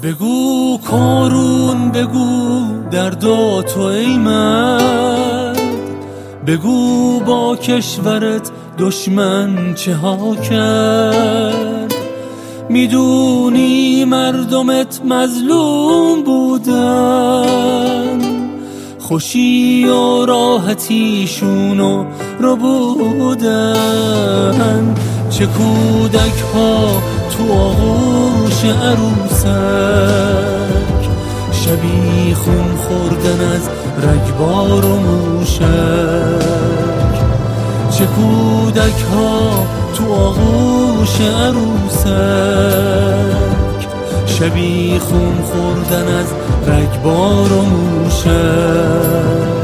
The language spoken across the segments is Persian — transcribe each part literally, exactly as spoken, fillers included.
بگو کارون، بگو دردا تو ای مرد، بگو با کشورت دشمن چه ها کرد. میدونی مردمت مظلوم بودن، خوشی و راحتیشونو رو بودن. چه کودک ها تو آغوش عروسک، شبی خون خوردن از رگبار و موشک. چه کودک ها تو آغوش عروسک، شبی خون خوردن از رگبار و موشک.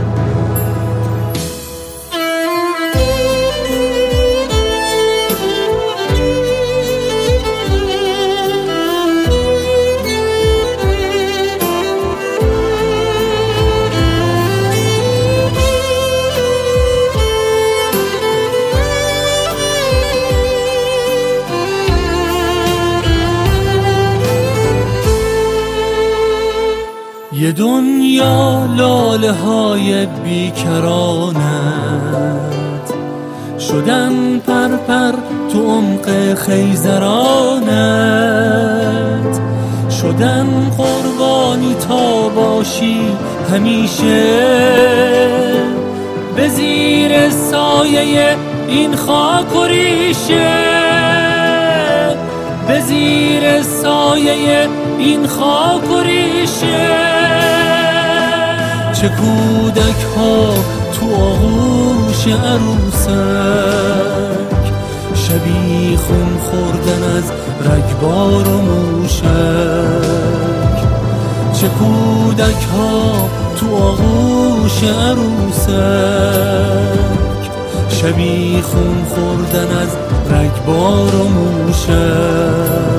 یه دنیا لاله های بیکرانت، شدن پرپر تو عمق خیزرانت. شدن قربانی تا باشی همیشه، به زیر سایه این خاک و ریشه. به زیر سایه این خاک و ریشه. چه کودک ها تو آغوش عروسک، شبی خون خوردن از رگبار و موشک. چه کودک ها تو آغوش عروسک، شبی خون خوردن از رگبار و موشک.